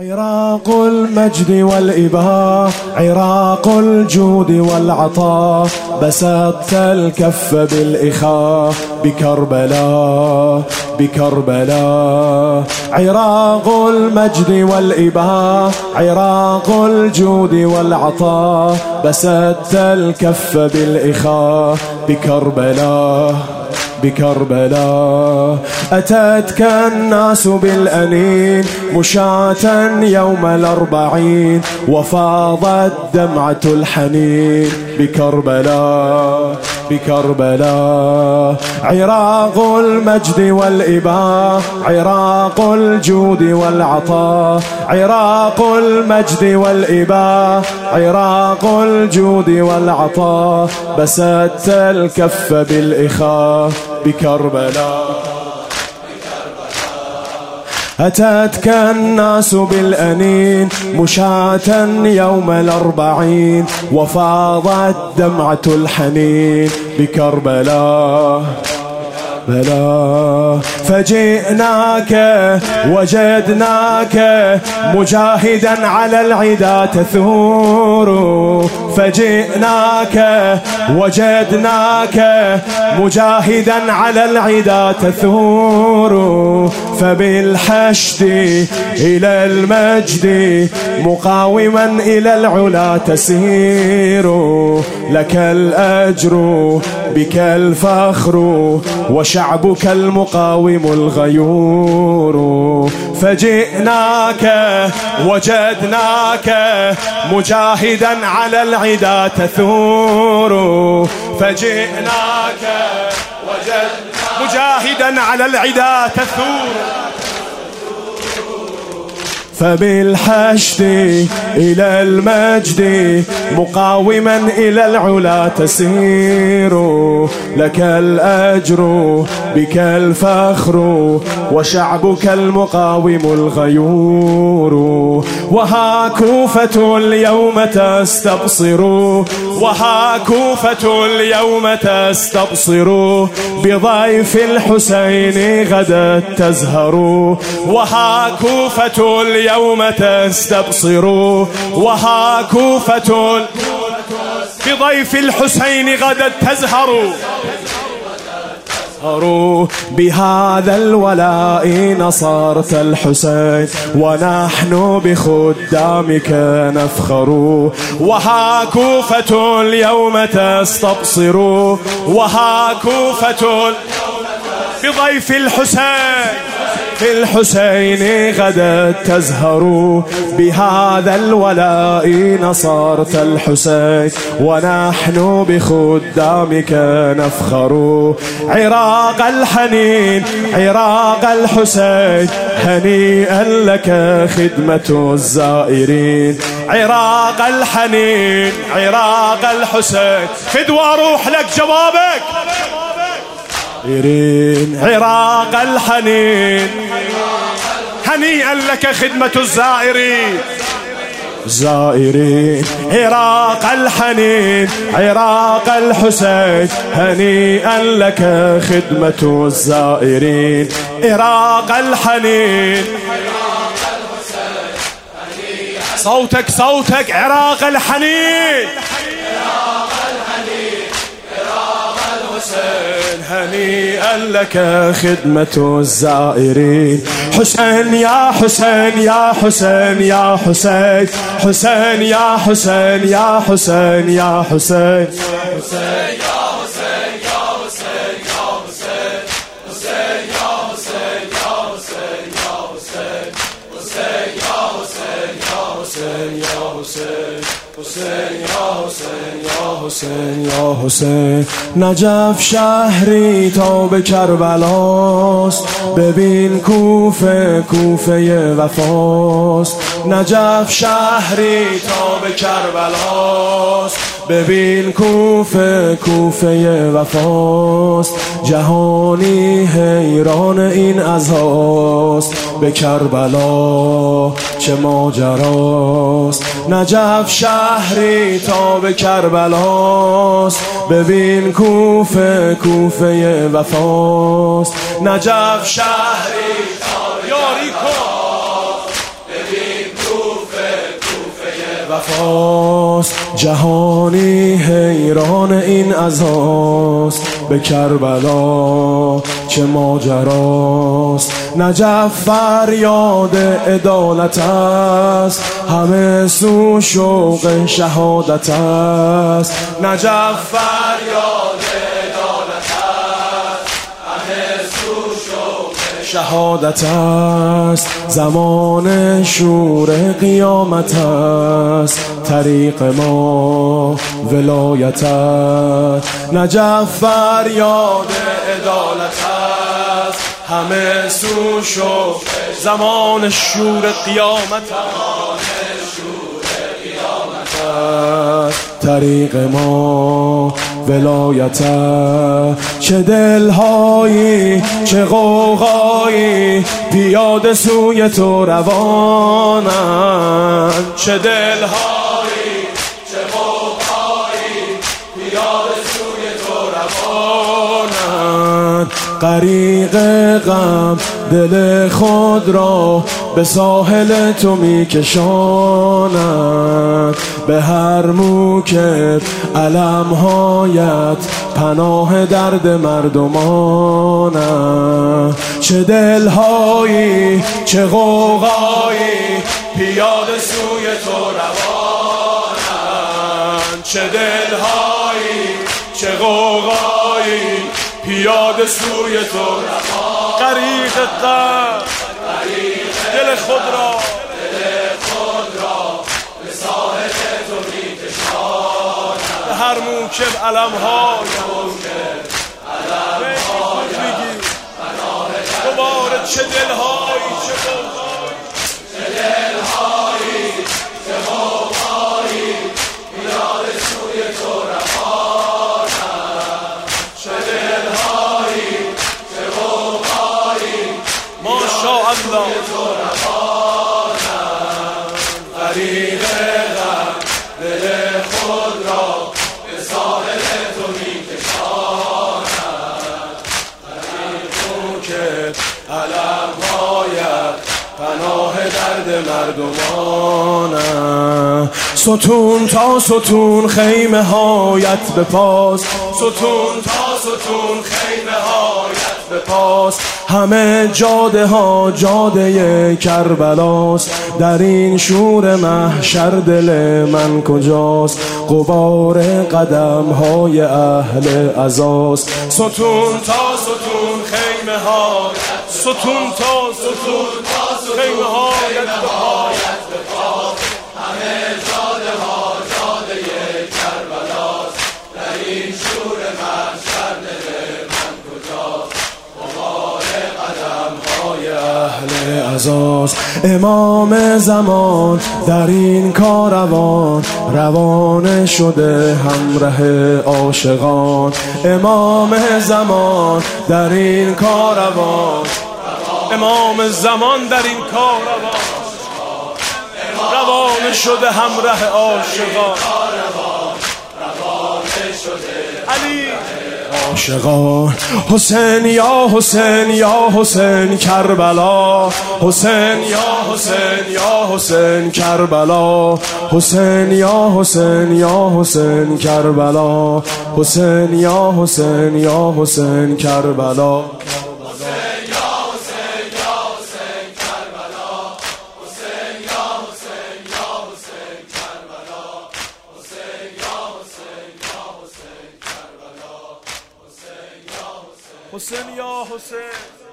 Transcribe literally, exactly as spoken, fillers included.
عراق المجد والإباء، عراق الجود والعطاء، بسطت الكف بالإخاء بكربلاء بكربلاء. عراق المجد والإباء، عراق الجود والعطاء، بسطت الكف بالإخاء بكربلاء بكربلاء. أتتك الناس بالأنين مشاة يوم الأربعين، وفاضت دمعة الحنين بكربلاء بكربلاء. عراق المجد والإباء، عراق الجود والعطاء، عراق المجد والإباء، عراق الجود والعطاء، بسطت الكف بالإخاء بكربلاء. أتتك الناس بالأنين مشاة يوم الأربعين، وفاضت دمعة الحنين بكربلاء بلا. فجئناك وجدناك مجاهدا على العدا تثور، فجئناك وجدناك مجاهدا على العدا تثور، فبالحشد إلى المجد مقاوما إلى العلا تسير، لك الأجر بك الفخر وشعبك المقاوم الغيور. فجئناك وجدناك مجاهدا على العدا تثور، فجئناك وجدناك مجاهدا على العدا تثور، فبالحشد إلى المجد مقاوما إلى العلا تسير، لك الأجر بك الفخر وشعبك المقاوم الغيور. وها كوفة اليوم تستبصر، وها كوفة اليوم تستبصر، بضيف الحسين غدا تزهر. وها كوفة اليوم تستبصر، وها كوفة بضيف الحسين غدا تزهر. بهذا الولاء نصرت الحسين، ونحن بخدامك نفخر. وها كوفة اليوم تستبصر، وها كوفة بضيف الحسين في الحسين غدا تزهر. بهذا الولاء نصرت الحسين، ونحن بخدامك نفخر. عراق الحنين عراق الحسين، هنيئا لك خدمة الزائرين. عراق الحنين عراق الحسين، فدوى روح لك جوابك. عراق الحنين، هنيئا لك خدمة الزائرين زائرين. عراق الحنين عراق الحسين، هنيئا لك خدمة الزائرين. عراق الحنين صوتك صوتك. عراق الحنين هنيئا لك خدمة الزائرين. حسين يا حسين يا حسين يا حسين، حسين يا حسين يا حسين يا حسين، حسين يا حسين يا حسين يا حسين، حسين يا حسين يا حسين يا حسين، حسين يا حسين يا حسين يا حسين، حسين يا حسين يا حسين يا حسین. نجف شهری تا به کربلاست، ببین کوفه کوفه وفاست. نجف شهری تا به کربلاست، ببین کوفه کوفه وفاست. جهانی حیران این عزاست، به کربلا چه ماجراست. نجف شهری تا به کربلاست، ببین کوفه کوفه وفاست. نجف شهری تا به کربلاست، ببین وفاست جهانی حیران این عزاست، به کربلا چه ماجراست. نجف فریاد عدالت است، همه سو شوق شهادت است. نجف فریاد عدالت است، همه سو شوق شهادت است. زمان شور قیامت است، طریق ما ولایت است. نجف فریاد عدالت است، همه سو شوق زمان شور قیامت است. طریق ما ولایت است. چه دلهایی چه غوغایی پیاده سوی تو روانند. چه دلهایی چه غوغایی پیاده سوی تو روانند. غریق غم دل خود را به ساحل تو می کشانند. به هر موکب علمهایت پناه درد مردمانند. چه دلهایی چه غوغایی پیاده سوی تو روانند. چه دلهایی چه غوغایی پیاده سوی تو روانند. غریق غم دل خود را به ساحل تو می کشانند. به هر موکب علم‌های بگی دوباره چه دلهایی چه غوغایی چه دلهایی چه غوغایی پیاده سوی تو روانند. چه دلهایی چه غوغایی ماشاءالله غریق غم دل خود را به ساحل تو می کشانند. غریق که علم‌هایت پناه درد مردمانند. ستون تا ستون خیمه هایت بپاس، ستون تا ستون خیمه هایت بپاس. همه جاده ها جاده کربلاست، در این شور محشر دل من کجاست. غبار قدم های اهل عزاست. ستون تا ستون خیمه هایت، ستون تا ستون خیمه هایت بپاس. همه جاده ها جاده کربلاست، در این شور محشر دل من کجاست. غبار قدم های اهل عزاست. امام زمان در این کاروان روانه شده همراه عاشقان. امام زمان در این کاروان امام زمان در این کاروان روانه شده همراه عاشقان. علی عاشقان حسین یا حسین یا حسین کربلا. حسین یا حسین یا حسین کربلا. حسین یا حسین یا حسین کربلا. حسین یا حسین یا حسین کربلا. حسین یا حسین